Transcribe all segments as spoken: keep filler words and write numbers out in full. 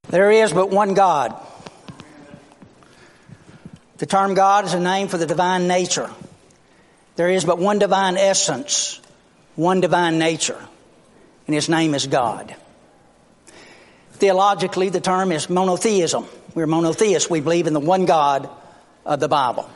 There is but one God. The term God is a name for the divine nature. There is but one divine essence, one divine nature, and His name is God. Theologically, the term is monotheism. We're monotheists. We believe in the one God of the Bible.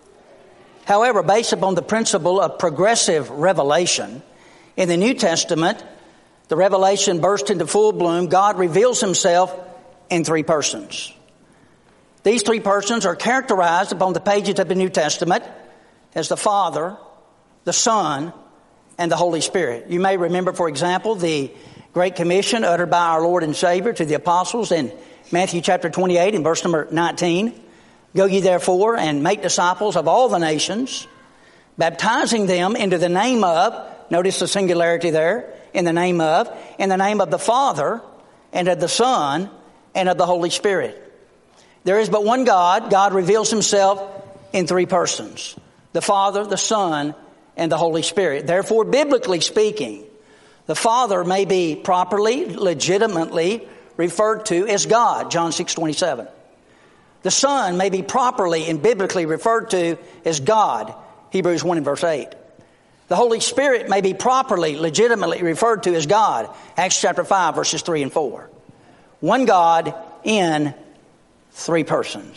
However, based upon the principle of progressive revelation, in the New Testament, the revelation burst into full bloom. God reveals Himself in three persons. These three persons are characterized upon the pages of the New Testament as the Father, the Son, and the Holy Spirit. You may remember, for example, the Great Commission uttered by our Lord and Savior to the apostles in Matthew chapter twenty-eight and verse number nineteen. Go ye therefore and make disciples of all the nations, baptizing them into the name of, notice the singularity there, in the name of, in the name of the Father and of the Son and of the Holy Spirit. There is but one God. God reveals Himself in three persons: the Father, the Son, and the Holy Spirit. Therefore, biblically speaking, the Father may be properly, legitimately referred to as God, John six twenty-seven. The Son may be properly and biblically referred to as God, Hebrews one and verse eight. The Holy Spirit may be properly, legitimately referred to as God, Acts chapter five, verses three and four. One God in three persons.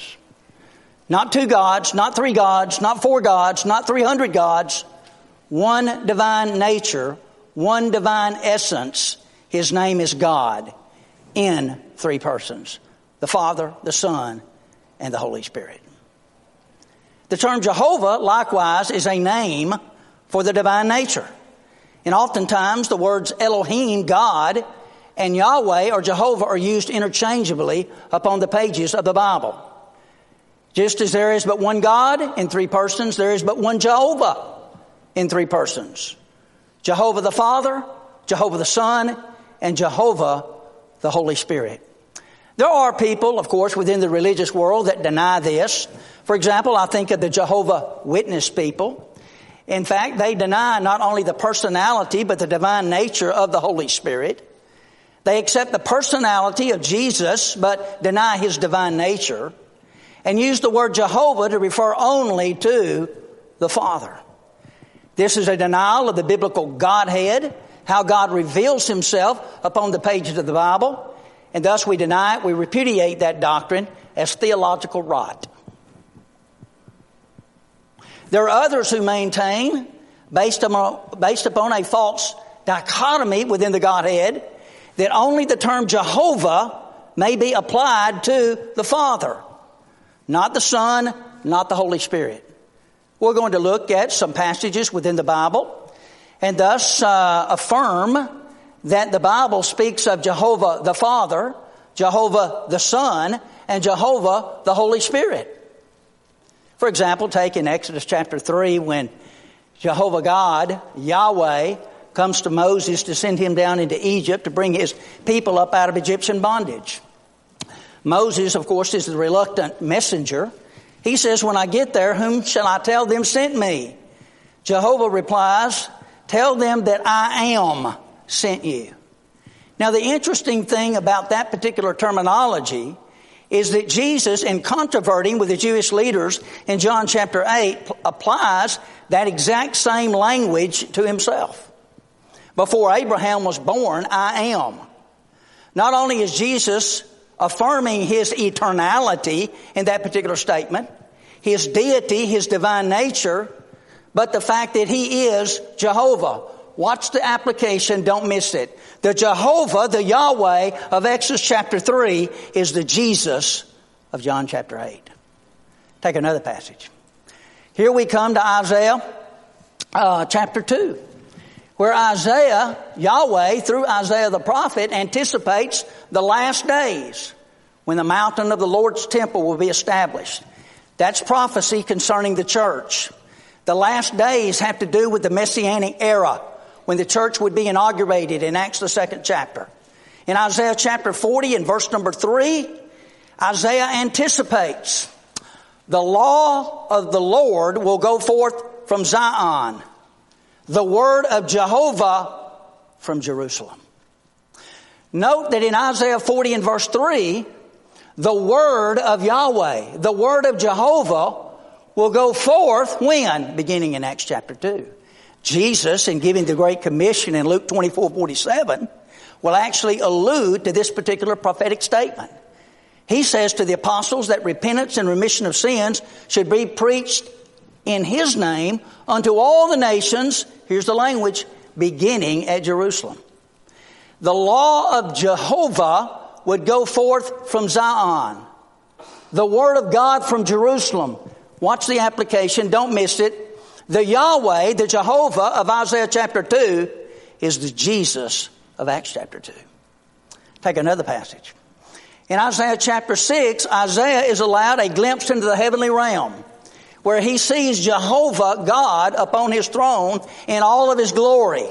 Not two gods, not three gods, not four gods, not three hundred gods. One divine nature, one divine essence. His name is God in three persons: the Father, the Son, and the Holy Spirit. The term Jehovah, likewise, is a name for the divine nature. And oftentimes the words Elohim, God, and Yahweh or Jehovah are used interchangeably upon the pages of the Bible. Just as there is but one God in three persons, there is but one Jehovah in three persons: Jehovah the Father, Jehovah the Son, and Jehovah the Holy Spirit. There are people, of course, within the religious world that deny this. For example, I think of the Jehovah Witness people. In fact, they deny not only the personality but the divine nature of the Holy Spirit. They accept the personality of Jesus but deny His divine nature, and use the word Jehovah to refer only to the Father. This is a denial of the biblical Godhead, how God reveals Himself upon the pages of the Bible, and thus we deny it. We repudiate that doctrine as theological rot. There are others who maintain, based upon, based upon a false dichotomy within the Godhead, that only the term Jehovah may be applied to the Father, not the Son, not the Holy Spirit. We're going to look at some passages within the Bible and thus uh, affirm that the Bible speaks of Jehovah the Father, Jehovah the Son, and Jehovah the Holy Spirit. For example, take in Exodus chapter three when Jehovah God, Yahweh, comes to Moses to send him down into Egypt to bring his people up out of Egyptian bondage. Moses, of course, is the reluctant messenger. He says, when I get there, whom shall I tell them sent me? Jehovah replies, tell them that I am sent you. Now, the interesting thing about that particular terminology is that Jesus, in controverting with the Jewish leaders in John chapter eight, applies that exact same language to Himself. Before Abraham was born, I am. Not only is Jesus affirming His eternality in that particular statement, His deity, His divine nature, but the fact that He is Jehovah. Watch the application, don't miss it. The Jehovah, the Yahweh of Exodus chapter three is the Jesus of John chapter eight. Take another passage. Here we come to Isaiah uh, chapter two, where Isaiah, Yahweh, through Isaiah the prophet, anticipates the last days when the mountain of the Lord's temple will be established. That's prophecy concerning the church. The last days have to do with the Messianic era, when the church would be inaugurated in Acts the second chapter. In Isaiah chapter forty and verse number three, Isaiah anticipates the law of the Lord will go forth from Zion, the word of Jehovah from Jerusalem. Note that in Isaiah forty and verse three, the word of Yahweh, the word of Jehovah, will go forth when? Beginning in Acts chapter two. Jesus, in giving the Great Commission in Luke twenty-four forty-seven, will actually allude to this particular prophetic statement. He says to the apostles that repentance and remission of sins should be preached in His name unto all the nations, here's the language, beginning at Jerusalem. The law of Jehovah would go forth from Zion. The word of God from Jerusalem. Watch the application, don't miss it. The Yahweh, the Jehovah of Isaiah chapter two is the Jesus of Acts chapter two. Take another passage. In Isaiah chapter six, Isaiah is allowed a glimpse into the heavenly realm where he sees Jehovah, God, upon His throne in all of His glory.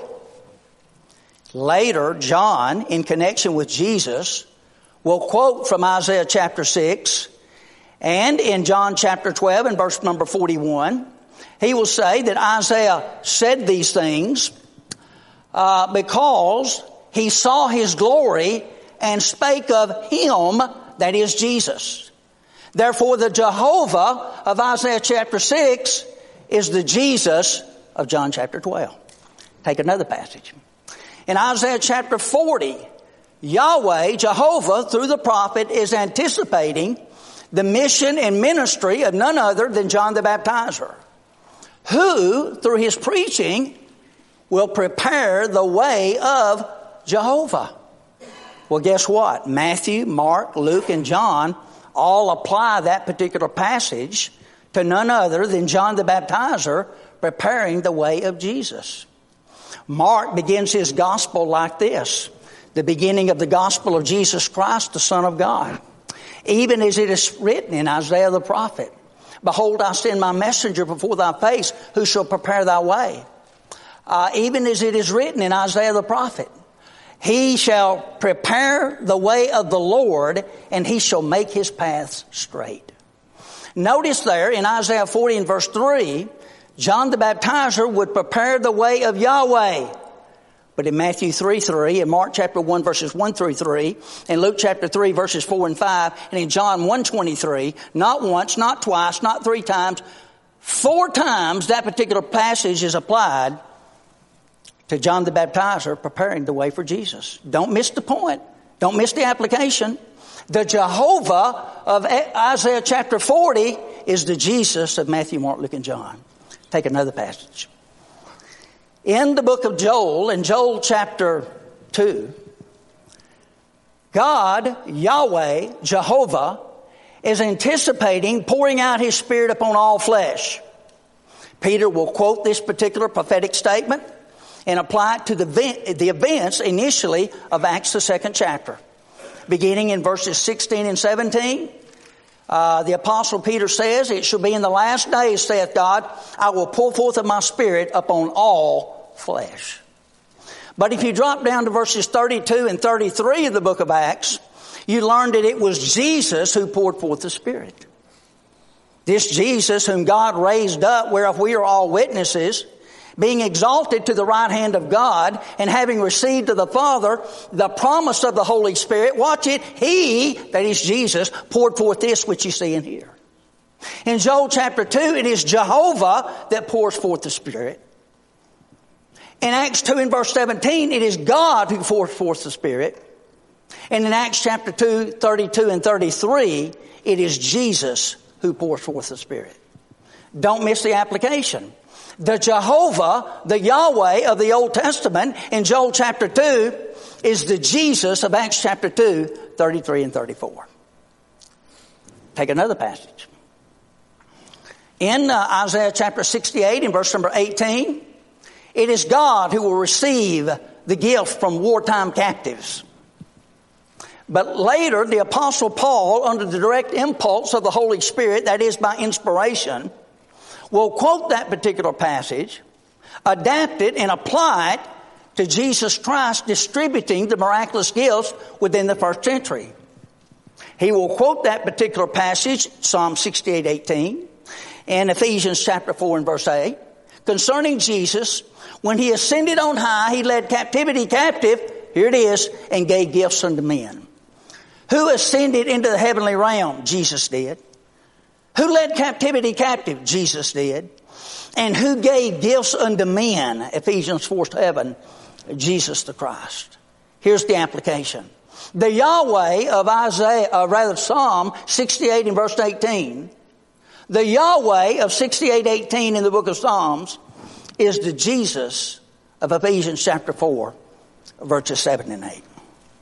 Later, John, in connection with Jesus, will quote from Isaiah chapter six, and in John chapter twelve and verse number forty-one, he will say that Isaiah said these things uh, because he saw His glory and spake of Him, that is Jesus. Therefore, the Jehovah of Isaiah chapter six is the Jesus of John chapter twelve. Take another passage. In Isaiah chapter forty, Yahweh, Jehovah, through the prophet, is anticipating the mission and ministry of none other than John the Baptizer, who, through his preaching, will prepare the way of Jehovah. Well, guess what? Matthew, Mark, Luke, and John all apply that particular passage to none other than John the Baptizer preparing the way of Jesus. Mark begins his gospel like this: the beginning of the gospel of Jesus Christ, the Son of God. Even as it is written in Isaiah the prophet, behold, I send my messenger before thy face, who shall prepare thy way. Uh, even as it is written in Isaiah the prophet, he shall prepare the way of the Lord, and he shall make his paths straight. Notice there in Isaiah forty and verse three, John the Baptizer would prepare the way of Yahweh. But in Matthew three three, in Mark chapter one verses one through three, in Luke chapter three verses four and five, and in John one twenty-three, not once, not twice, not three times, four times that particular passage is applied to John the Baptizer preparing the way for Jesus. Don't miss the point. Don't miss the application. The Jehovah of Isaiah chapter forty is the Jesus of Matthew, Mark, Luke, and John. Take another passage. In the book of Joel, in Joel chapter two, God, Yahweh, Jehovah, is anticipating pouring out His Spirit upon all flesh. Peter will quote this particular prophetic statement and apply it to the, the events initially of Acts, the second chapter. Beginning in verses sixteen and seventeen, uh, the Apostle Peter says, it shall be in the last days, saith God, I will pour forth of my Spirit upon all flesh. But if you drop down to verses thirty-two and thirty-three of the book of Acts, you learn that it was Jesus who poured forth the Spirit. This Jesus whom God raised up, whereof we are all witnesses, being exalted to the right hand of God, and having received of the Father the promise of the Holy Spirit, watch it, He, that is Jesus, poured forth this which you see and hear. In Joel chapter two, it is Jehovah that pours forth the Spirit. In Acts two and verse seventeen, it is God who pours forth the Spirit. And in Acts chapter two, thirty-two and thirty-three, it is Jesus who pours forth the Spirit. Don't miss the application. The Jehovah, the Yahweh of the Old Testament in Joel chapter two is the Jesus of Acts chapter two, thirty-three and thirty-four. Take another passage. In uh, Isaiah chapter sixty-eight in verse number eighteen, it is God who will receive the gift from wartime captives. But later, the Apostle Paul, under the direct impulse of the Holy Spirit, that is by inspiration, will quote that particular passage, adapt it, and apply it to Jesus Christ distributing the miraculous gifts within the first century. He will quote that particular passage, Psalm sixty-eight eighteen, and Ephesians chapter four and verse eight, concerning Jesus. When He ascended on high, He led captivity captive here it is, and gave gifts unto men. Who ascended into the heavenly realm? Jesus did. Who led captivity captive? Jesus did. And who gave gifts unto men? Ephesians four seven, Jesus the Christ. Here's the application. The Yahweh of Isaiah, uh, rather Psalm sixty-eight in verse eighteen, the Yahweh of sixty-eight eighteen in the book of Psalms is the Jesus of Ephesians chapter four, verses seven and eight.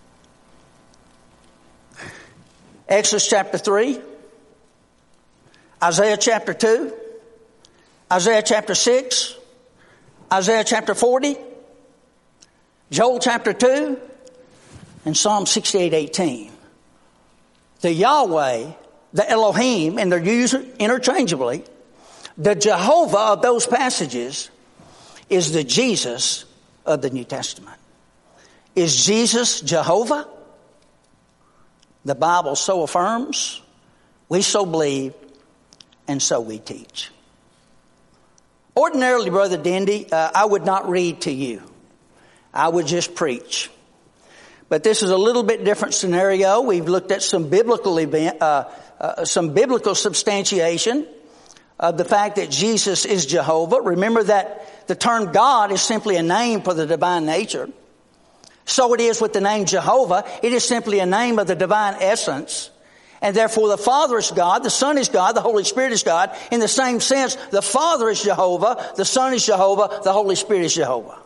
Exodus chapter three, Isaiah chapter two, Isaiah chapter six, Isaiah chapter forty, Joel chapter two, and Psalm sixty-eight eighteen. The Yahweh, the Elohim, and they're used interchangeably, the Jehovah of those passages is the Jesus of the New Testament. Is Jesus Jehovah? The Bible so affirms, we so believe, and so we teach. Ordinarily, Brother Dendy, uh, I would not read to you. I would just preach. But this is a little bit different scenario. We've looked at some biblical event, uh, uh, some biblical substantiation of the fact that Jesus is Jehovah. Remember that the term God is simply a name for the divine nature. So it is with the name Jehovah. It is simply a name of the divine essence. And therefore the Father is God, the Son is God, the Holy Spirit is God. In the same sense, the Father is Jehovah, the Son is Jehovah, the Holy Spirit is Jehovah.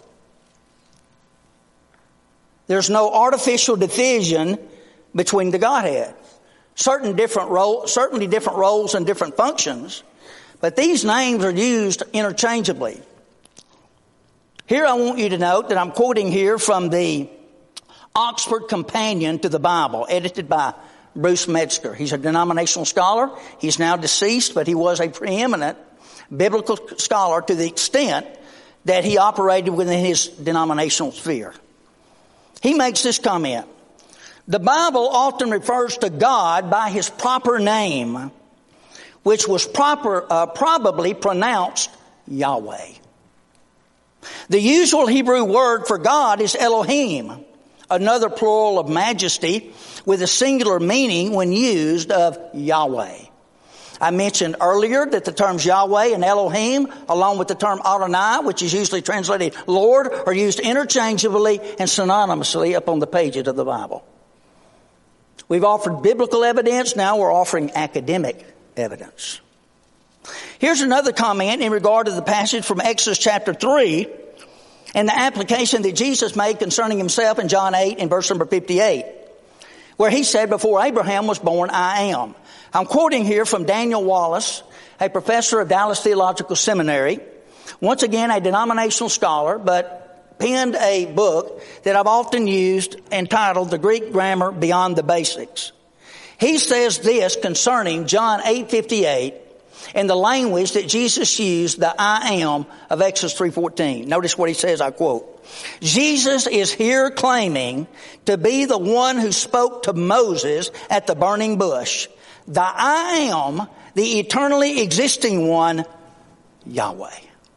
There's no artificial division between the Godhead. Certain different role, certainly different roles and different functions, but these names are used interchangeably. Here I want you to note that I'm quoting here from the Oxford Companion to the Bible, edited by Bruce Metzger. He's a denominational scholar. He's now deceased, but he was a preeminent biblical scholar to the extent that he operated within his denominational sphere. He makes this comment. The Bible often refers to God by his proper name, which was proper, uh, probably pronounced Yahweh. The usual Hebrew word for God is Elohim, another plural of majesty with a singular meaning when used of Yahweh. I mentioned earlier that the terms Yahweh and Elohim, along with the term Adonai, which is usually translated Lord, are used interchangeably and synonymously upon the pages of the Bible. We've offered biblical evidence, now we're offering academic evidence. Here's another comment in regard to the passage from Exodus chapter three and the application that Jesus made concerning himself in John eight in verse number fifty-eight, where he said, before Abraham was born, I am. I'm quoting here from Daniel Wallace, a professor of Dallas Theological Seminary, once again a denominational scholar, but penned a book that I've often used entitled The Greek Grammar Beyond the Basics. He says this concerning John eight fifty-eight in the language that Jesus used, the I am of Exodus three fourteen. Notice what he says, I quote. Jesus is here claiming to be the one who spoke to Moses at the burning bush. The I am, the eternally existing one, Yahweh.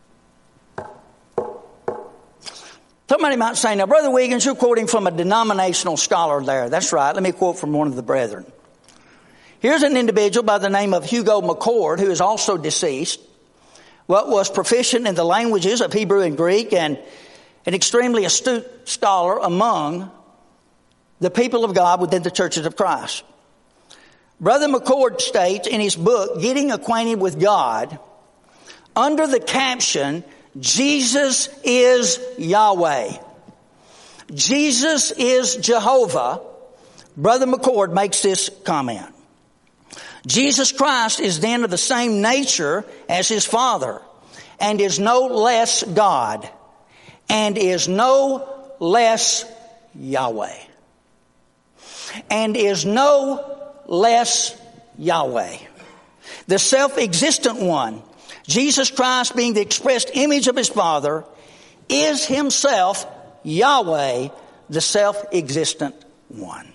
Somebody might say, now, Brother Wiggins, you're quoting from a denominational scholar there. That's right. Let me quote from one of the brethren. Here's an individual by the name of Hugo McCord, who is also deceased, what was proficient in the languages of Hebrew and Greek and an extremely astute scholar among the people of God within the churches of Christ. Brother McCord states in his book, Getting Acquainted with God, under the caption, Jesus is Yahweh, Jesus is Jehovah, Brother McCord makes this comment. Jesus Christ is then of the same nature as his Father, and is no less God, and is no less Yahweh, and is no less Yahweh. The self-existent one, Jesus Christ being the expressed image of his Father, is himself Yahweh, the self-existent one.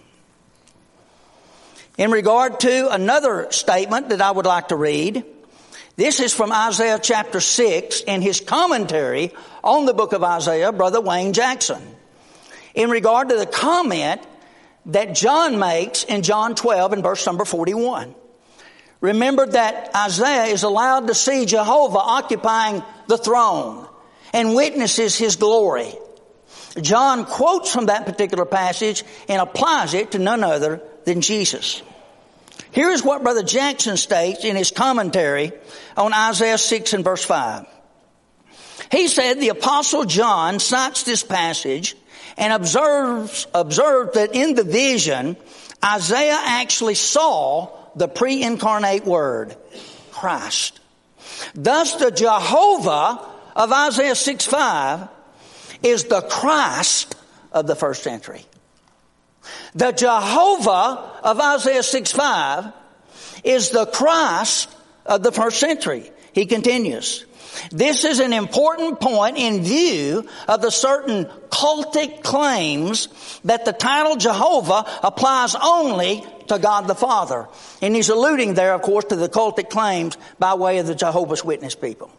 In regard to another statement that I would like to read, this is from Isaiah chapter six in his commentary on the book of Isaiah, Brother Wayne Jackson. in regard to the comment that John makes in John twelve and verse number forty-one. Remember that Isaiah is allowed to see Jehovah occupying the throne and witnesses his glory. John quotes from that particular passage and applies it to none other than Jesus. Here is what Brother Jackson states in his commentary on Isaiah six and verse five. He said the Apostle John cites this passage and observes, observed that in the vision, Isaiah actually saw the pre-incarnate Word, Christ. Thus the Jehovah of Isaiah six five is the Christ of the first century. The Jehovah of Isaiah six five is the Christ of the first century. He continues. This is an important point in view of the certain cultic claims that the title Jehovah applies only to God the Father. And he's alluding there, of course, to the cultic claims by way of the Jehovah's Witness people.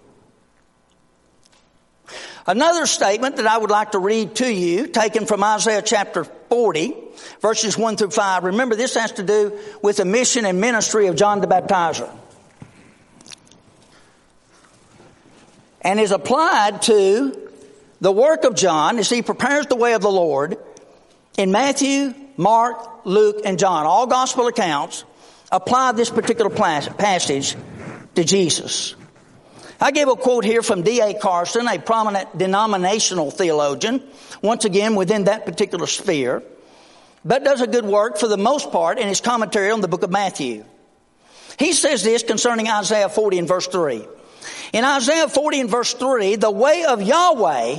Another statement that I would like to read to you, taken from Isaiah chapter forty, verses one through five. Remember, this has to do with the mission and ministry of John the Baptizer, and is applied to the work of John as he prepares the way of the Lord in Matthew, Mark, Luke, and John. All gospel accounts apply this particular passage to Jesus. I gave a quote here from D A Carson, a prominent denominational theologian, once again within that particular sphere, but does a good work for the most part in his commentary on the book of Matthew. He says this concerning Isaiah forty and verse three. In Isaiah forty and verse three, the way of Yahweh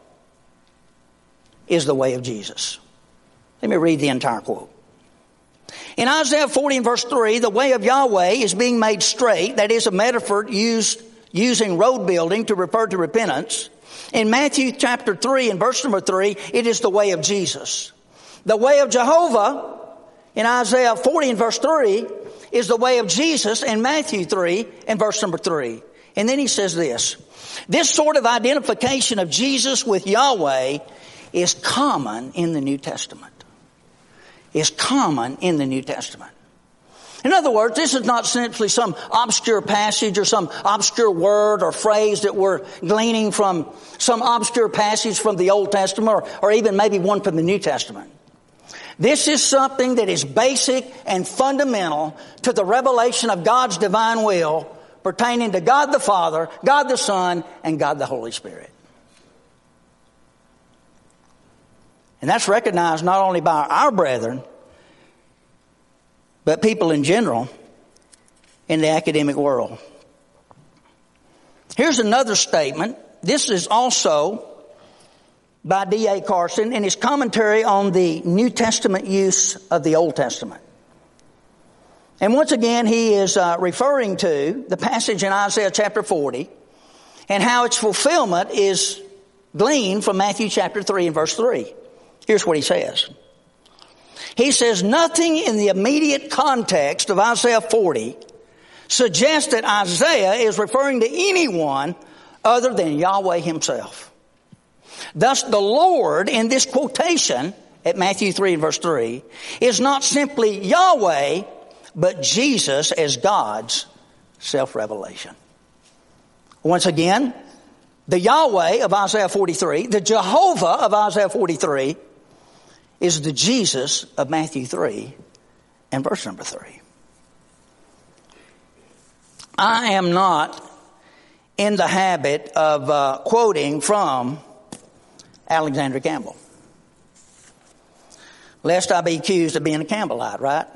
is the way of Jesus. Let me read the entire quote. In Isaiah forty and verse three, the way of Yahweh is being made straight. That is a metaphor used using road building to refer to repentance. In Matthew chapter three and verse number three, it is the way of Jesus. The way of Jehovah in Isaiah forty and verse three is the way of Jesus in Matthew three and verse number three. And then he says this, this sort of identification of Jesus with Yahweh is common in the New Testament. Is common in the New Testament. In other words, this is not simply some obscure passage or some obscure word or phrase that we're gleaning from some obscure passage from the Old Testament or, or even maybe one from the New Testament. This is something that is basic and fundamental to the revelation of God's divine will pertaining to God the Father, God the Son, and God the Holy Spirit. And that's recognized not only by our brethren, but people in general in the academic world. Here's another statement. This is also by D A Carson in his commentary on the New Testament use of the Old Testament. And once again, he is uh, referring to the passage in Isaiah chapter forty and how its fulfillment is gleaned from Matthew chapter three and verse three. Here's what he says. He says, nothing in the immediate context of Isaiah forty suggests that Isaiah is referring to anyone other than Yahweh himself. Thus, the Lord in this quotation at Matthew three and verse three is not simply Yahweh, but Jesus as God's self-revelation. Once again, the Yahweh of Isaiah forty-three, the Jehovah of Isaiah forty-three, is the Jesus of Matthew three and verse number three. I am not in the habit of uh, quoting from Alexander Campbell, lest I be accused of being a Campbellite, right?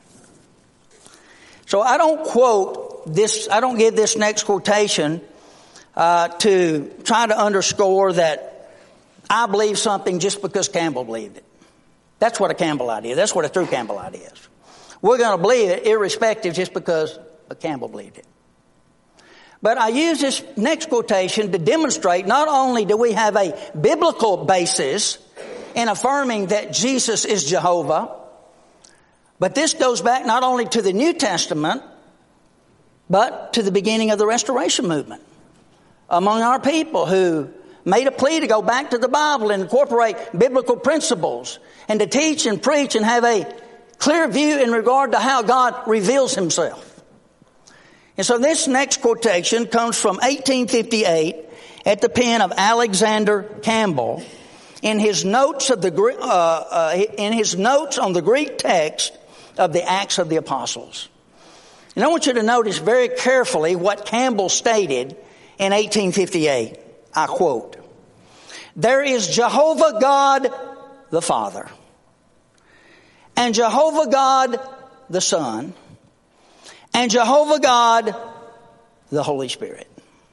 So I don't quote this, I don't give this next quotation uh, to try to underscore that I believe something just because Campbell believed it. That's what a Campbellite is. That's what a true Campbellite is. We're going to believe it irrespective just because Campbell believed it. But I use this next quotation to demonstrate not only do we have a biblical basis in affirming that Jesus is Jehovah, but this goes back not only to the New Testament, but to the beginning of the Restoration movement among our people who made a plea to go back to the Bible and incorporate biblical principles and to teach and preach and have a clear view in regard to how God reveals himself. And so this next quotation comes from eighteen fifty-eight at the pen of Alexander Campbell in his notes of the uh, uh, in his notes on the Greek text of the Acts of the Apostles. And I want you to notice very carefully what Campbell stated in eighteen fifty-eight. I quote, "There is Jehovah God the Father, and Jehovah God the Son, and Jehovah God the Holy Spirit.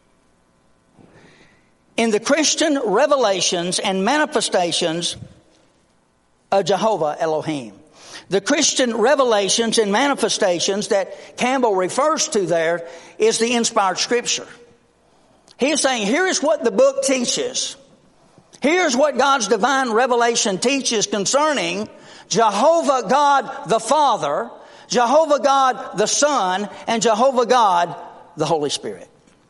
In the Christian revelations and manifestations of Jehovah Elohim." The Christian revelations and manifestations that Campbell refers to there is the inspired Scripture. He is saying, here is what the book teaches. Here's what God's divine revelation teaches concerning Jehovah God the Father, Jehovah God the Son, and Jehovah God the Holy Spirit.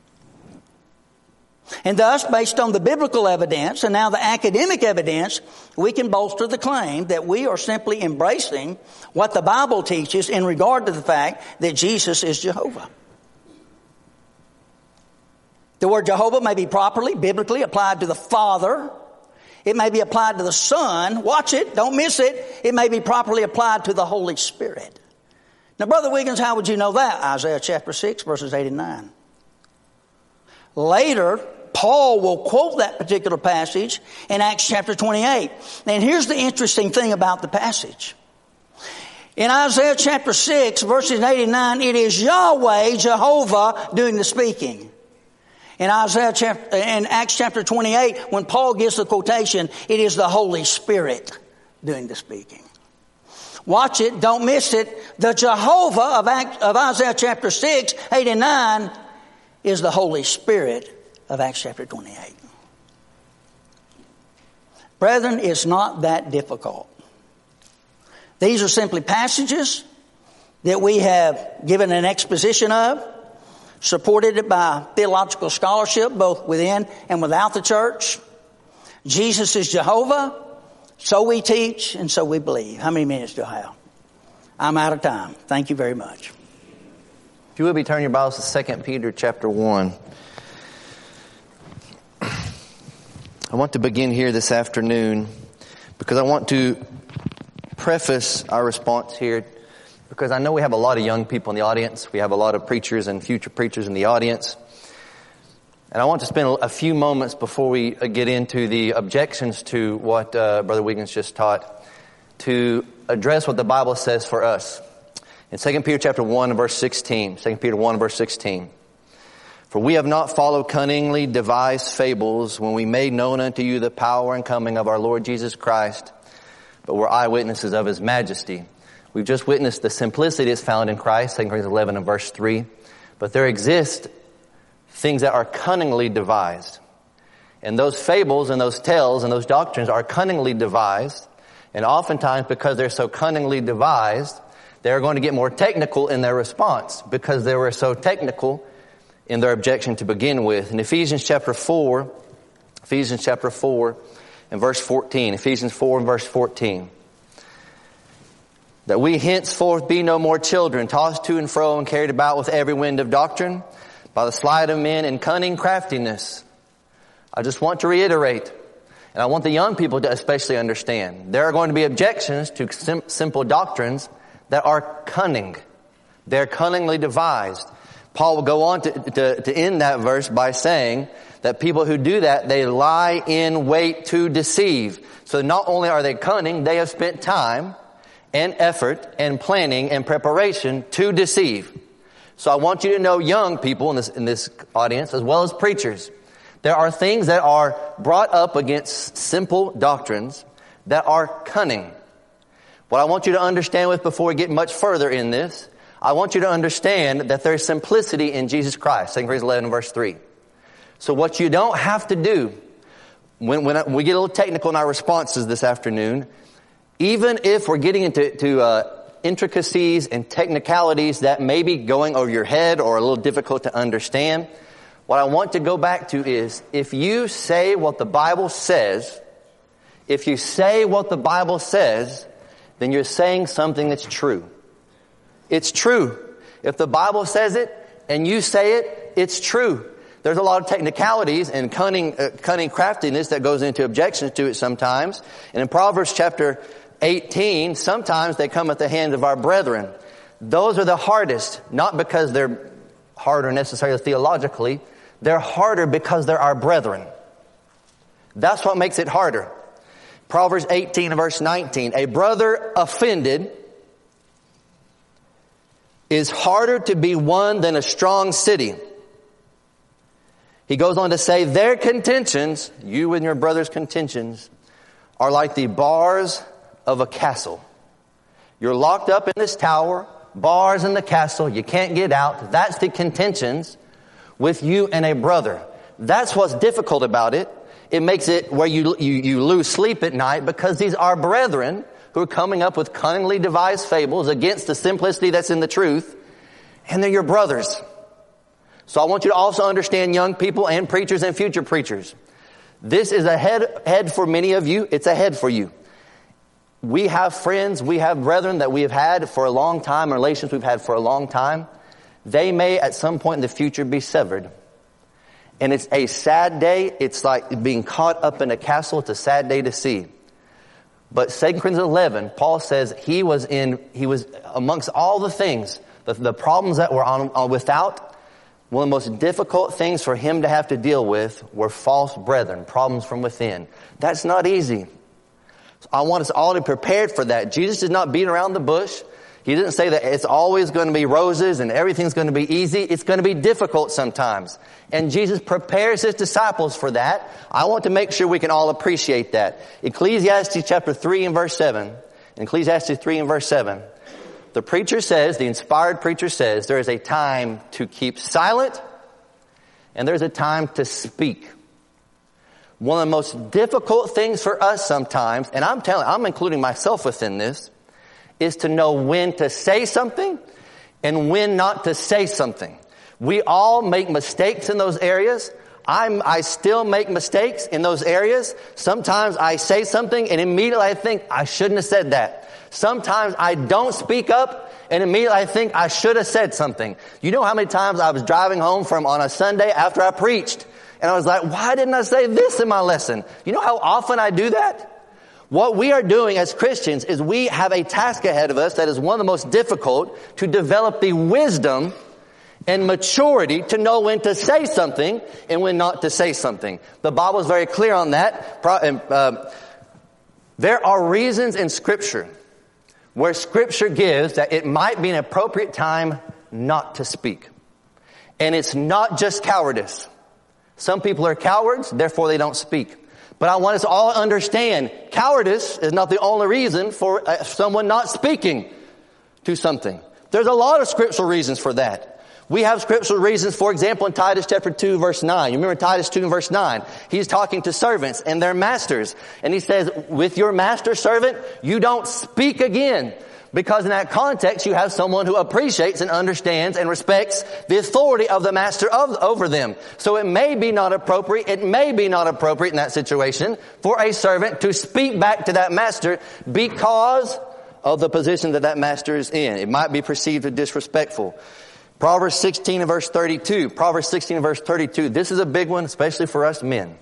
And thus, based on the biblical evidence and now the academic evidence, we can bolster the claim that we are simply embracing what the Bible teaches in regard to the fact that Jesus is Jehovah. The word Jehovah may be properly, biblically applied to the Father. It may be applied to the Son. Watch it. Don't miss it. It may be properly applied to the Holy Spirit. Now, Brother Wiggins, how would you know that? Isaiah chapter six, verses eight and nine. Later, Paul will quote that particular passage in Acts chapter twenty-eight. And here's the interesting thing about the passage. In Isaiah chapter six, verses eight and nine, it is Yahweh, Jehovah, doing the speaking. In Isaiah chapter, in Acts chapter twenty-eight, when Paul gives the quotation, it is the Holy Spirit doing the speaking. Watch it, don't miss it. The Jehovah of, Act, of Isaiah chapter six, eight and nine is the Holy Spirit of Acts chapter twenty-eight. Brethren, it's not that difficult. These are simply passages that we have given an exposition of, supported by theological scholarship both within and without the church. Jesus is Jehovah, so we teach and so we believe. How many minutes do I have? I'm out of time. Thank you very much. If you would be turning your Bibles to Second Peter chapter one. I want to begin here this afternoon because I want to preface our response here because I know we have a lot of young people in the audience. We have a lot of preachers and future preachers in the audience. And I want to spend a few moments before we get into the objections to what uh, Brother Wiggins just taught to address what the Bible says for us. In Second Peter chapter one and verse sixteen, Second Peter one and verse sixteen. "For we have not followed cunningly devised fables when we made known unto you the power and coming of our Lord Jesus Christ, but were eyewitnesses of his majesty." We've just witnessed the simplicity that's found in Christ, Second Corinthians eleven and verse three. But there exist things that are cunningly devised. And those fables and those tales and those doctrines are cunningly devised. And oftentimes, because they're so cunningly devised, they're going to get more technical in their response because they were so technical in their objection to begin with. In Ephesians chapter four, Ephesians chapter four and verse fourteen, Ephesians four and verse fourteen. "That we henceforth be no more children, tossed to and fro and carried about with every wind of doctrine, by the sleight of men and cunning craftiness." I just want to reiterate, and I want the young people to especially understand, there are going to be objections to sim- simple doctrines that are cunning. They're cunningly devised. Paul will go on to, to, to end that verse by saying that people who do that, they lie in wait to deceive. So not only are they cunning, they have spent time and effort and planning and preparation to deceive. So I want you to know, young people in this, in this audience, as well as preachers, there are things that are brought up against simple doctrines that are cunning. What I want you to understand with before we get much further in this, I want you to understand that there's simplicity in Jesus Christ. Second Corinthians eleven verse three. So what you don't have to do, when, when we get a little technical in our responses this afternoon, even if we're getting into to, uh, intricacies and technicalities that may be going over your head or a little difficult to understand, What I want to go back to is, if you say what the Bible says, if you say what the Bible says, then you're saying something that's true. It's true. If the Bible says it and you say it, it's true. There's a lot of technicalities and cunning, uh, cunning craftiness that goes into objections to it sometimes. And in Proverbs chapter eighteen, sometimes they come at the hands of our brethren. Those are the hardest, not because they're harder necessarily theologically. They're harder because they're our brethren. That's what makes it harder. Proverbs eighteen verse nineteen. A brother offended is harder to be won than a strong city. He goes on to say, their contentions, you and your brother's contentions, are like the bars of a castle. You're locked up in this tower, bars in the castle, you can't get out. That's the contentions with you and a brother. That's what's difficult about it. It makes it where you, you, you lose sleep at night, because these are brethren who are coming up with cunningly devised fables against the simplicity that's in the truth, and they're your brothers. So I want you to also understand, young people and preachers and future preachers, this is a head, head for many of you. It's a head for you. We have friends, we have brethren that we have had for a long time, relations we've had for a long time. They may at some point in the future be severed. And it's a sad day. It's like being caught up in a castle. It's a sad day to see. But Second Corinthians eleven, Paul says he was in, he was amongst all the things, the, the problems that were on, on without. One of the most difficult things for him to have to deal with were false brethren, problems from within. That's not easy. So I want us all to be prepared for that. Jesus did not beat around the bush. He didn't say that it's always going to be roses and everything's going to be easy. It's going to be difficult sometimes. And Jesus prepares his disciples for that. I want to make sure we can all appreciate that. Ecclesiastes chapter three and verse seven. In Ecclesiastes three and verse seven. The preacher says, the inspired preacher says, there is a time to keep silent and there's a time to speak. One of the most difficult things for us sometimes, and I'm telling, I'm including myself within this, is to know when to say something and when not to say something. We all make mistakes in those areas. I'm, I still make mistakes in those areas. Sometimes I say something and immediately I think I shouldn't have said that. Sometimes I don't speak up and immediately I think I should have said something. You know how many times I was driving home from on a Sunday after I preached and I was like, why didn't I say this in my lesson? You know how often I do that? What we are doing as Christians is we have a task ahead of us that is one of the most difficult, to develop the wisdom and maturity to know when to say something and when not to say something. The Bible is very clear on that. Uh, there are reasons in Scripture where Scripture gives that it might be an appropriate time not to speak. And it's not just cowardice. Some people are cowards, therefore they don't speak. But I want us all to understand, cowardice is not the only reason for uh, someone not speaking to something. There's a lot of scriptural reasons for that. We have scriptural reasons, for example, in Titus chapter two, verse nine. You remember Titus two and verse nine? He's talking to servants and their masters. And he says, with your master servant, you don't speak again. Because in that context, you have someone who appreciates and understands and respects the authority of the master of, over them. So it may be not appropriate, it may be not appropriate in that situation for a servant to speak back to that master because of the position that that master is in. It might be perceived as disrespectful. Proverbs sixteen and verse thirty-two. Proverbs sixteen and verse thirty-two. This is a big one, especially for us men.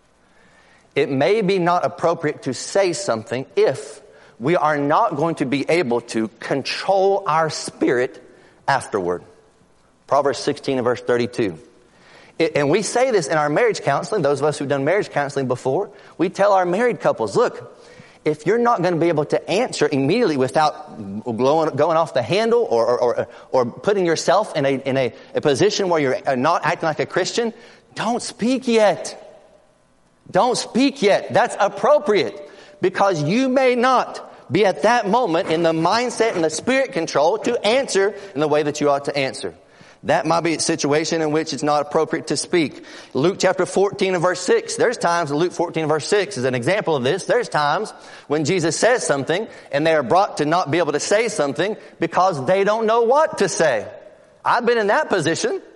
It may be not appropriate to say something if we are not going to be able to control our spirit afterward. Proverbs sixteen and verse thirty-two. It, and we say this in our marriage counseling. Those of us who've done marriage counseling before, we tell our married couples, look, if you're not going to be able to answer immediately without going, going off the handle or, or, or, or putting yourself in a, in a, a position where you're not acting like a Christian, don't speak yet. Don't speak yet. That's appropriate. Because you may not be at that moment in the mindset and the spirit control to answer in the way that you ought to answer. That might be a situation in which it's not appropriate to speak. Luke chapter fourteen and verse six. There's times, Luke fourteen and verse six is an example of this. There's times when Jesus says something and they are brought to not be able to say something because they don't know what to say. I've been in that position.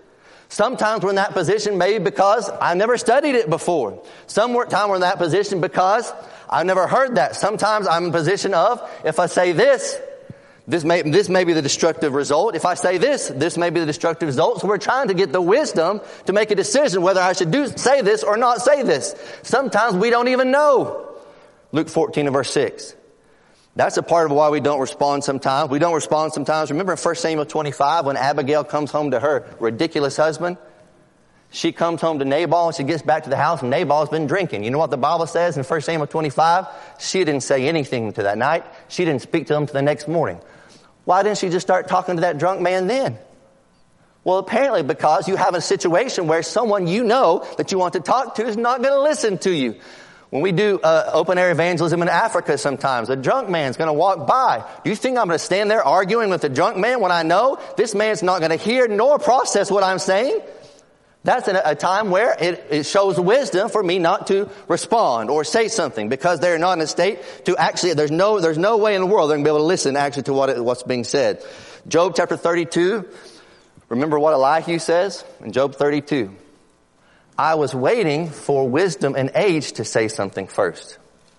Sometimes we're in that position maybe because I never studied it before. Some time we're in that position because I've never heard that. Sometimes I'm in a position of, if I say this, this may, this may be the destructive result. If I say this, this may be the destructive result. So we're trying to get the wisdom to make a decision whether I should do, say this or not say this. Sometimes we don't even know. Luke fourteen and verse six. That's a part of why we don't respond sometimes. We don't respond sometimes. Remember in First Samuel twenty-five when Abigail comes home to her ridiculous husband? She comes home to Nabal and she gets back to the house and Nabal's been drinking. You know what the Bible says in First Samuel twenty-five? She didn't say anything to that night. She didn't speak to him to the next morning. Why didn't she just start talking to that drunk man then? Well, apparently because you have a situation where someone you know that you want to talk to is not going to listen to you. When we do uh, open-air evangelism in Africa sometimes, a drunk man's going to walk by. Do you think I'm going to stand there arguing with the drunk man when I know this man's not going to hear nor process what I'm saying? That's a, a time where it, it shows wisdom for me not to respond or say something because they're not in a state to actually, there's no, there's no way in the world they're going to be able to listen actually to what it, what's being said. Job chapter thirty-two, remember what Elihu says in Job thirty-two? I was waiting for wisdom and age to say something first.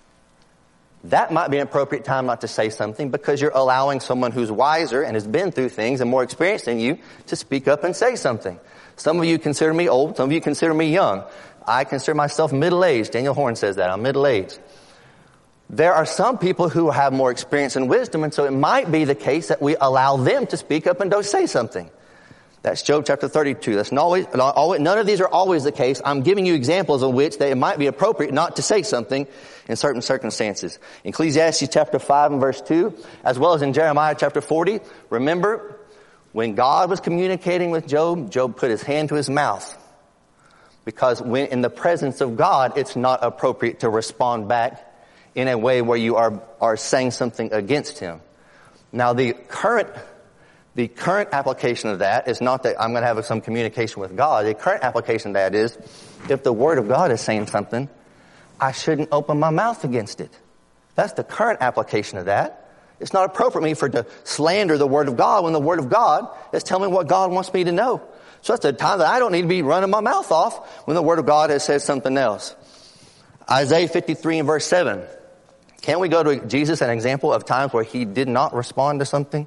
That might be an appropriate time not to say something because you're allowing someone who's wiser and has been through things and more experienced than you to speak up and say something. Some of you consider me old. Some of you consider me young. I consider myself middle-aged. Daniel Horn says that. I'm middle-aged. There are some people who have more experience and wisdom, and so it might be the case that we allow them to speak up and don't say something. That's Job chapter thirty-two. That's not always, not always, none of these are always the case. I'm giving you examples of which that it might be appropriate not to say something in certain circumstances. Ecclesiastes chapter five and verse two, as well as in Jeremiah chapter forty, remember, when God was communicating with Job, Job put his hand to his mouth. Because when in the presence of God, it's not appropriate to respond back in a way where you are, are saying something against him. Now the current, the current application of that is not that I'm going to have some communication with God. The current application of that is, if the Word of God is saying something, I shouldn't open my mouth against it. That's the current application of that. It's not appropriate for me for to slander the Word of God when the Word of God is telling me what God wants me to know. So that's the time that I don't need to be running my mouth off when the Word of God has said something else. Isaiah fifty-three and verse seven. Can't we go to Jesus an example of times where he did not respond to something?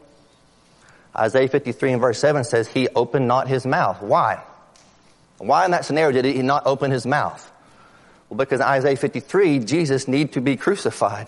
Isaiah fifty-three and verse seven says he opened not his mouth. Why? Why in that scenario did he not open his mouth? Well, because in Isaiah fifty-three, Jesus needed to be crucified.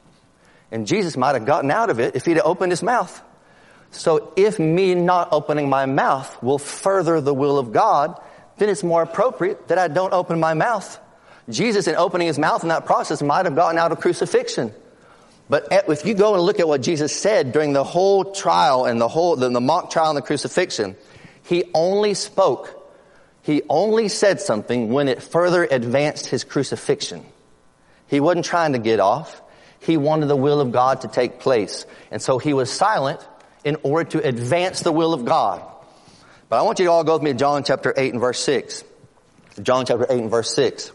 And Jesus might have gotten out of it if he'd have opened his mouth. So if me not opening my mouth will further the will of God, then it's more appropriate that I don't open my mouth. Jesus, in opening his mouth in that process, might have gotten out of crucifixion. But if you go and look at what Jesus said during the whole trial and the whole, the, the mock trial and the crucifixion, he only spoke, he only said something when it further advanced his crucifixion. He wasn't trying to get off. He wanted the will of God to take place. And so he was silent in order to advance the will of God. But I want you to all go with me to John chapter eight and verse six. John chapter eight and verse six.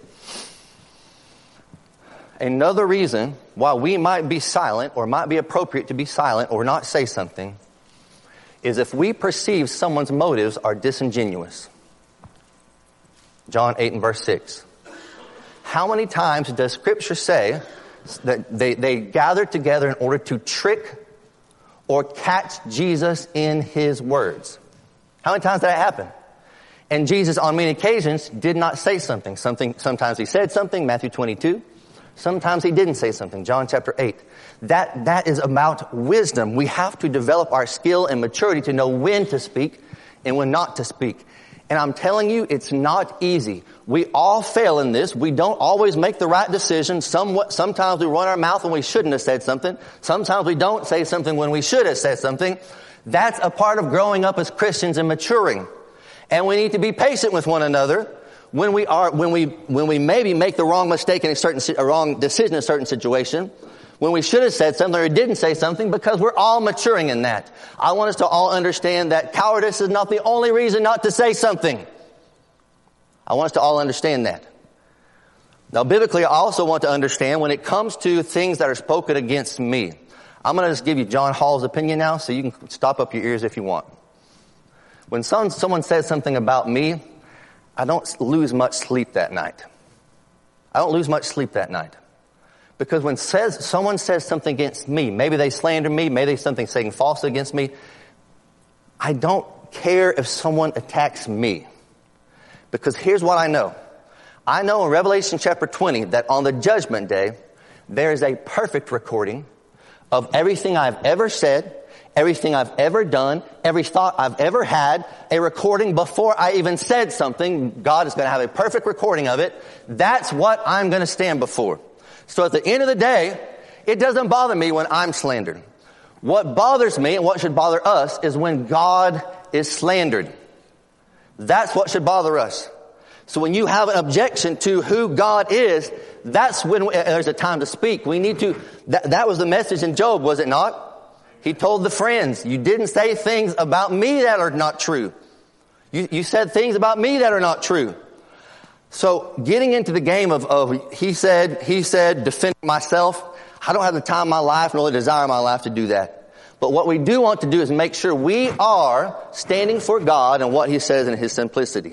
Another reason why we might be silent or might be appropriate to be silent or not say something is if we perceive someone's motives are disingenuous. John eight and verse six. How many times does Scripture say that they, they gathered together in order to trick or catch Jesus in his words? How many times did that happen? And Jesus, on many occasions, did not say something. Something, sometimes he said something, Matthew twenty-two. Sometimes he didn't say something, John chapter eight. That, that is about wisdom. We have to develop our skill and maturity to know when to speak and when not to speak. And I'm telling you, it's not easy. We all fail in this. We don't always make the right decision. Somewhat, sometimes we run our mouth when we shouldn't have said something. Sometimes we don't say something when we should have said something. That's a part of growing up as Christians and maturing. And we need to be patient with one another when we are, when we, when we maybe make the wrong mistake in a certain, a wrong decision in a certain situation, when we should have said something or didn't say something, because we're all maturing in that. I want us to all understand that cowardice is not the only reason not to say something. I want us to all understand that. Now, biblically, I also want to understand when it comes to things that are spoken against me. I'm going to just give you John Hall's opinion now, so you can stop up your ears if you want. When some, someone says something about me, I don't lose much sleep that night. I don't lose much sleep that night. Because when says, someone says something against me, maybe they slander me, maybe something saying false against me, I don't care if someone attacks me. Because here's what I know. I know in Revelation chapter twenty that on the judgment day, there is a perfect recording of everything I've ever said, everything I've ever done, every thought I've ever had, a recording before I even said something. God is going to have a perfect recording of it. That's what I'm going to stand before. So at the end of the day, it doesn't bother me when I'm slandered. What bothers me and what should bother us is when God is slandered. That's what should bother us. So when you have an objection to who God is, that's when we, there's a time to speak. We need to, that, that was the message in Job, was it not? He told the friends, you didn't say things about me that are not true. You, you said things about me that are not true. So getting into the game of, of he said, he said, defending myself, I don't have the time in my life nor the desire in my life to do that. But what we do want to do is make sure we are standing for God and what He says in His simplicity.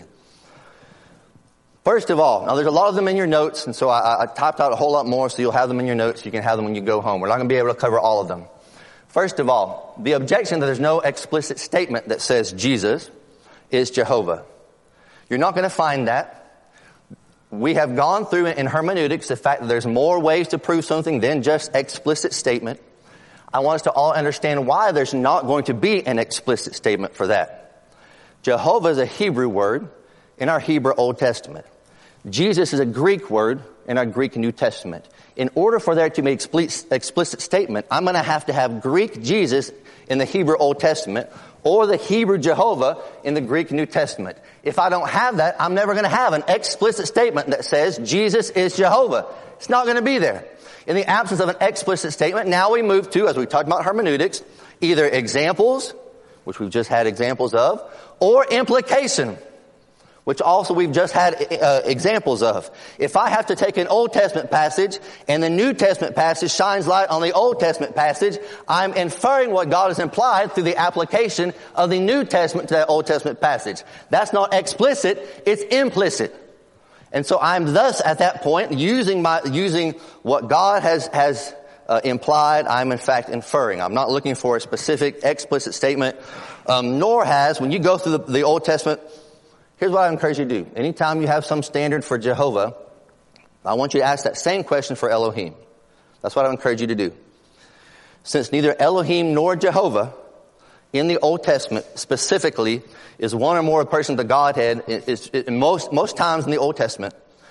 First of all, now there's a lot of them in your notes, and so I, I typed out a whole lot more so you'll have them in your notes. You can have them when you go home. We're not going to be able to cover all of them. First of all, the objection that there's no explicit statement that says Jesus is Jehovah. You're not going to find that. We have gone through in hermeneutics the fact that there's more ways to prove something than just explicit statement. I want us to all understand why there's not going to be an explicit statement for that. Jehovah is a Hebrew word in our Hebrew Old Testament. Jesus is a Greek word in our Greek New Testament. In order for there to be an explicit statement, I'm going to have to have Greek Jesus in the Hebrew Old Testament or the Hebrew Jehovah in the Greek New Testament. If I don't have that, I'm never going to have an explicit statement that says Jesus is Jehovah. It's not going to be there. In the absence of an explicit statement, now we move to, as we talked about hermeneutics, either examples, which we've just had examples of, or implication, which also we've just had uh, examples of. If I have to take an Old Testament passage and the New Testament passage shines light on the Old Testament passage, I'm inferring what God has implied through the application of the New Testament to that Old Testament passage. That's not explicit, it's implicit. And so I'm thus at that point using my, using what God has, has uh, implied, I'm in fact inferring. I'm not looking for a specific explicit statement, um, nor has, when you go through the, the Old Testament, here's what I encourage you to do. Anytime you have some standard for Jehovah, I want you to ask that same question for Elohim. That's what I encourage you to do. Since neither Elohim nor Jehovah in the Old Testament specifically is one or more persons of the Godhead, it, it, it, most, most times in the Old Testament,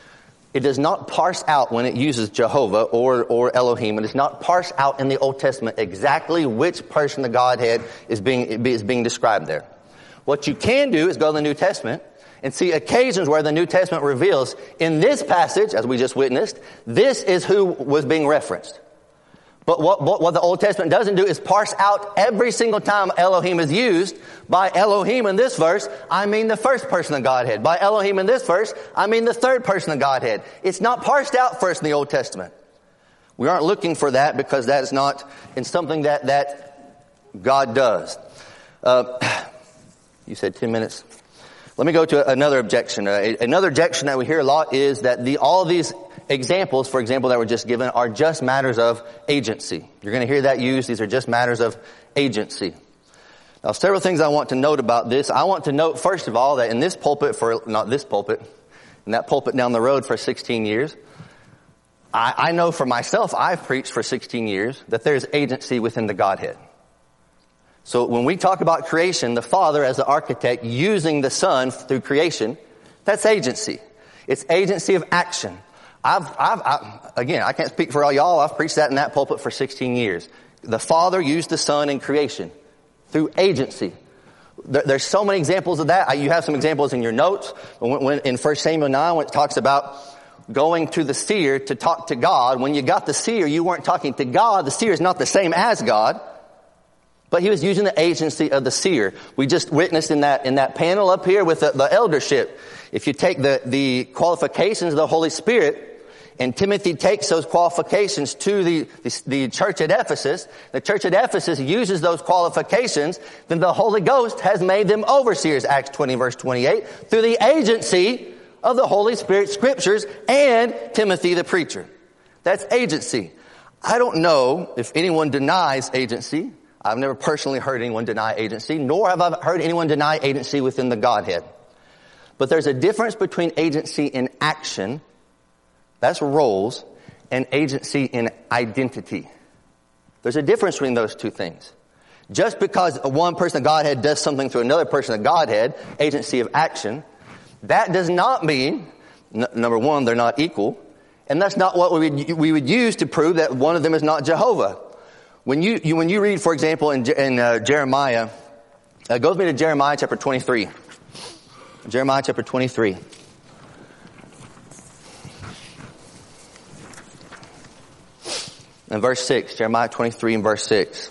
it does not parse out when it uses Jehovah or, or Elohim. It does not parse out in the Old Testament exactly which person of the Godhead is being, is being described there. What you can do is go to the New Testament and see occasions where the New Testament reveals, in this passage, as we just witnessed, this is who was being referenced. But what, what, what the Old Testament doesn't do is parse out every single time Elohim is used. By Elohim in this verse, I mean the first person of Godhead. By Elohim in this verse, I mean the third person of Godhead. It's not parsed out first in the Old Testament. We aren't looking for that because that is not in something that, that God does. Uh, you said ten minutes. Let me go to another objection. Uh, another objection that we hear a lot is that the, all of these examples, for example, that were just given are just matters of agency. You're going to hear that used. These are just matters of agency. Now, several things I want to note about this. I want to note, first of all, that in this pulpit for, not this pulpit, in that pulpit down the road for sixteen years, I, I know for myself, I've preached for sixteen years that there's agency within the Godhead. So when we talk about creation, the Father as the architect using the Son through creation, that's agency. It's agency of action. I've, I've, I, again, I can't speak for all y'all. I've preached that in that pulpit for sixteen years. The Father used the Son in creation through agency. There, there's so many examples of that. You have some examples in your notes. When, when, in First Samuel nine, when it talks about going to the seer to talk to God, when you got the seer, you weren't talking to God. The seer is not the same as God. But he was using the agency of the seer. We just witnessed in that, in that panel up here with the, the eldership. If you take the, the qualifications of the Holy Spirit and Timothy takes those qualifications to the, the, the church at Ephesus, the church at Ephesus uses those qualifications, then the Holy Ghost has made them overseers, Acts twenty verse twenty-eight, through the agency of the Holy Spirit Scriptures and Timothy the preacher. That's agency. I don't know if anyone denies agency. I've never personally heard anyone deny agency, nor have I heard anyone deny agency within the Godhead. But there's a difference between agency in action, that's roles, and agency in identity. There's a difference between those two things. Just because one person of Godhead does something through another person of Godhead, agency of action, that does not mean, n- number one, they're not equal, and that's not what we would, we would use to prove that one of them is not Jehovah. When you, you when you read, for example, in, in uh, Jeremiah, uh, go with me to Jeremiah chapter twenty-three. Jeremiah chapter twenty-three. And verse six, Jeremiah twenty-three and verse six.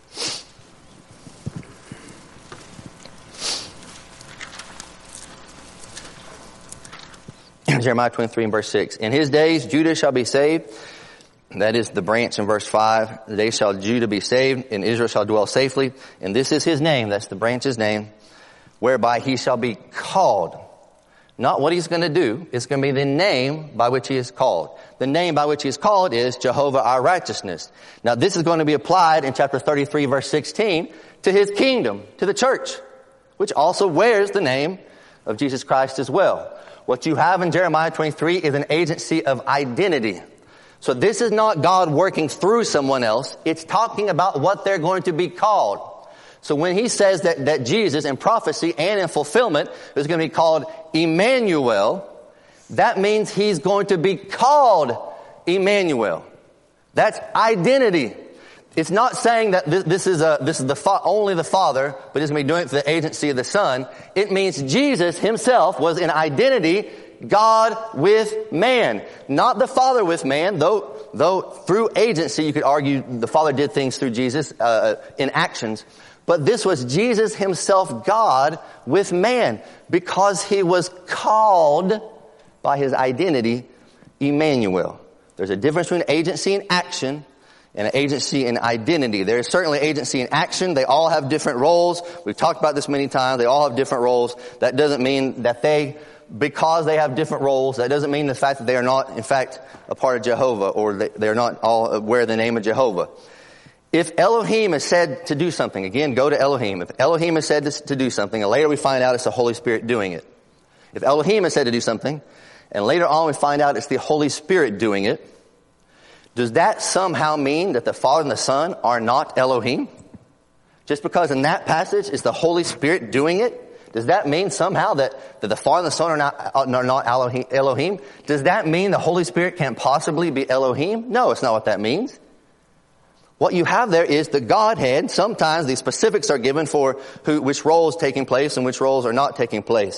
Jeremiah twenty-three and verse six. In his days Judah shall be saved. That is the branch in verse five. The day shall Judah be saved, and Israel shall dwell safely. And this is his name, that's the branch's name, whereby he shall be called. Not what he's going to do. It's going to be the name by which he is called. The name by which he is called is Jehovah our righteousness. Now this is going to be applied in chapter thirty-three verse sixteen to his kingdom, to the church, which also wears the name of Jesus Christ as well. What you have in Jeremiah twenty-three is an agency of identity. So this is not God working through someone else. It's talking about what they're going to be called. So when he says that, that Jesus in prophecy and in fulfillment is going to be called Emmanuel, that means he's going to be called Emmanuel. That's identity. It's not saying that this, this is a, this is the fa- only the Father, but he's going to be doing it through the agency of the Son. It means Jesus himself was in identity God with man. Not the Father with man, though, though through agency you could argue the Father did things through Jesus, uh, in actions. But this was Jesus himself God with man because he was called by his identity Emmanuel. There's a difference between agency and action and an agency and identity. There is certainly agency and action. They all have different roles. We've talked about this many times. They all have different roles. That doesn't mean that they, because they have different roles, that doesn't mean the fact that they are not, in fact, a part of Jehovah or they are not all wear the name of Jehovah. If Elohim is said to do something, again, go to Elohim. If Elohim is said to, to do something, and later we find out it's the Holy Spirit doing it. If Elohim is said to do something, and later on we find out it's the Holy Spirit doing it, does that somehow mean that the Father and the Son are not Elohim? Just because in that passage it's the Holy Spirit doing it, does that mean somehow that, that the Father and the Son are not, are not Elohim? Does that mean the Holy Spirit can't possibly be Elohim? No, it's not what that means. What you have there is the Godhead. Sometimes the specifics are given for who, which roles taking place and which roles are not taking place.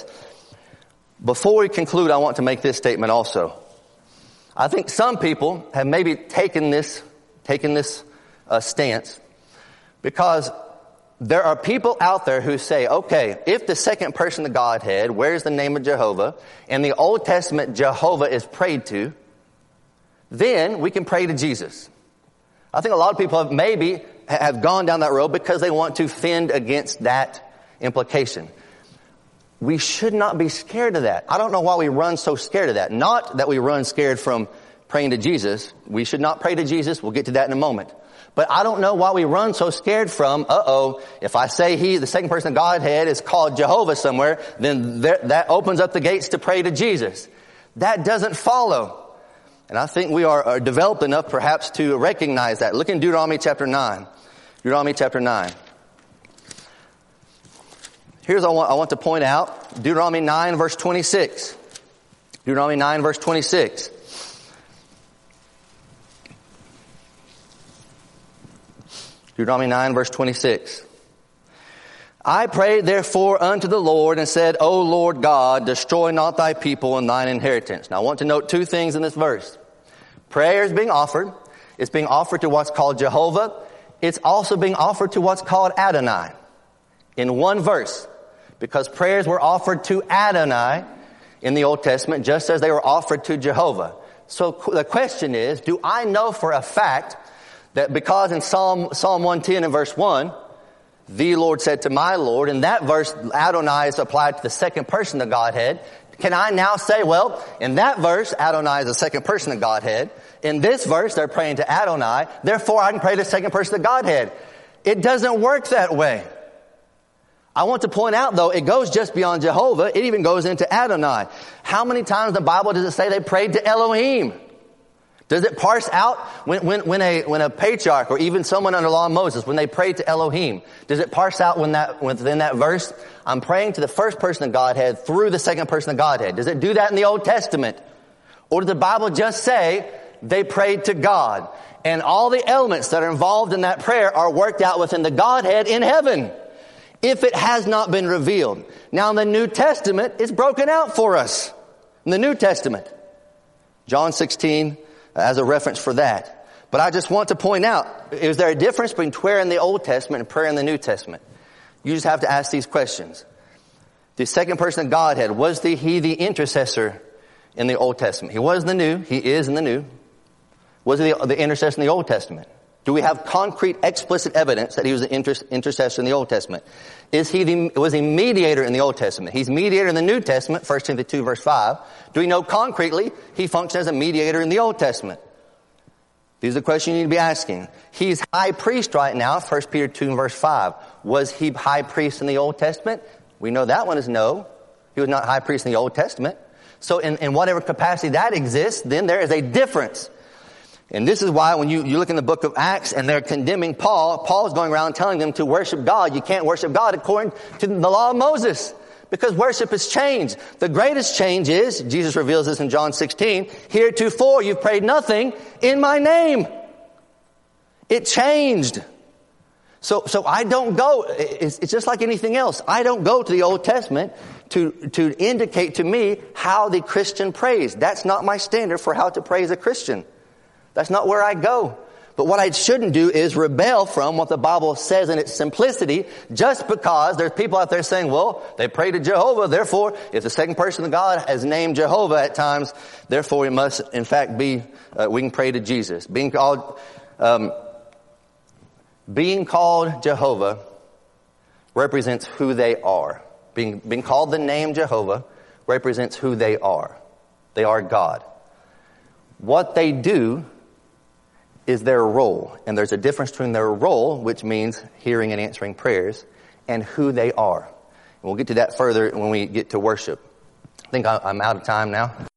Before we conclude, I want to make this statement also. I think some people have maybe taken this, taken this uh, stance because there are people out there who say, okay, if the second person of Godhead wears the name of Jehovah and the Old Testament Jehovah is prayed to, then we can pray to Jesus. I think a lot of people have maybe have gone down that road because they want to fend against that implication. We should not be scared of that. I don't know why we run so scared of that. Not that we run scared from praying to Jesus. We should not pray to Jesus. We'll get to that in a moment. But I don't know why we run so scared from, uh-oh, if I say he, the second person of Godhead, is called Jehovah somewhere, then there, that opens up the gates to pray to Jesus. That doesn't follow. And I think we are, are developed enough perhaps to recognize that. Look in Deuteronomy chapter nine. Deuteronomy chapter nine. Here's what I want, I want to point out. Deuteronomy nine verse twenty-six. Deuteronomy nine verse twenty-six. Deuteronomy nine verse twenty-six. I prayed therefore unto the Lord and said, O Lord God, destroy not thy people and thine inheritance. Now I want to note two things in this verse. Prayer is being offered. It's being offered to what's called Jehovah. It's also being offered to what's called Adonai. In one verse. Because prayers were offered to Adonai in the Old Testament just as they were offered to Jehovah. So the question is, do I know for a fact that because in Psalm, Psalm one ten and verse one, the Lord said to my Lord, in that verse, Adonai is applied to the second person of Godhead. Can I now say, well, in that verse, Adonai is the second person of Godhead. In this verse, they're praying to Adonai. Therefore, I can pray to the second person of Godhead. It doesn't work that way. I want to point out, though, it goes just beyond Jehovah. It even goes into Adonai. How many times in the Bible does it say they prayed to Elohim? Does it parse out when, when, when a, when a patriarch or even someone under law of Moses, when they prayed to Elohim, does it parse out when that, within that verse, I'm praying to the first person of Godhead through the second person of Godhead? Does it do that in the Old Testament? Or does the Bible just say they prayed to God? And all the elements that are involved in that prayer are worked out within the Godhead in heaven, if it has not been revealed. Now in the New Testament, it's broken out for us. In the New Testament. John sixteen, as a reference for that. But I just want to point out, is there a difference between prayer in the Old Testament and prayer in the New Testament? You just have to ask these questions. The second person of Godhead, was the, he the intercessor in the Old Testament? He was in the New. He is in the New. Was he the, the intercessor in the Old Testament? Do we have concrete, explicit evidence that he was the inter- intercessor in the Old Testament? Is he the, was he mediator in the Old Testament? He's mediator in the New Testament, First Timothy two verse five. Do we know concretely he functions as a mediator in the Old Testament? These are the questions you need to be asking. He's high priest right now, First Peter two verse five. Was he high priest in the Old Testament? We know that one is no. He was not high priest in the Old Testament. So in, in whatever capacity that exists, then there is a difference. And this is why when you, you look in the book of Acts and they're condemning Paul, Paul's going around telling them to worship God. You can't worship God according to the law of Moses, because worship has changed. The greatest change is, Jesus reveals this in John sixteen, heretofore you've prayed nothing in my name. It changed. So, so I don't go, it's, it's just like anything else. I don't go to the Old Testament to, to indicate to me how the Christian prays. That's not my standard for how to pray as a Christian. That's not where I go. But what I shouldn't do is rebel from what the Bible says in its simplicity, just because there's people out there saying, well, they pray to Jehovah, therefore, if the second person of God has named Jehovah at times, therefore it must, in fact, be, uh, we can pray to Jesus. Being called, um, being called Jehovah represents who they are. Being, being called the name Jehovah represents who they are. They are God. What they do is their role. And there's a difference between their role, which means hearing and answering prayers, and who they are. And we'll get to that further when we get to worship. I think I'm out of time now.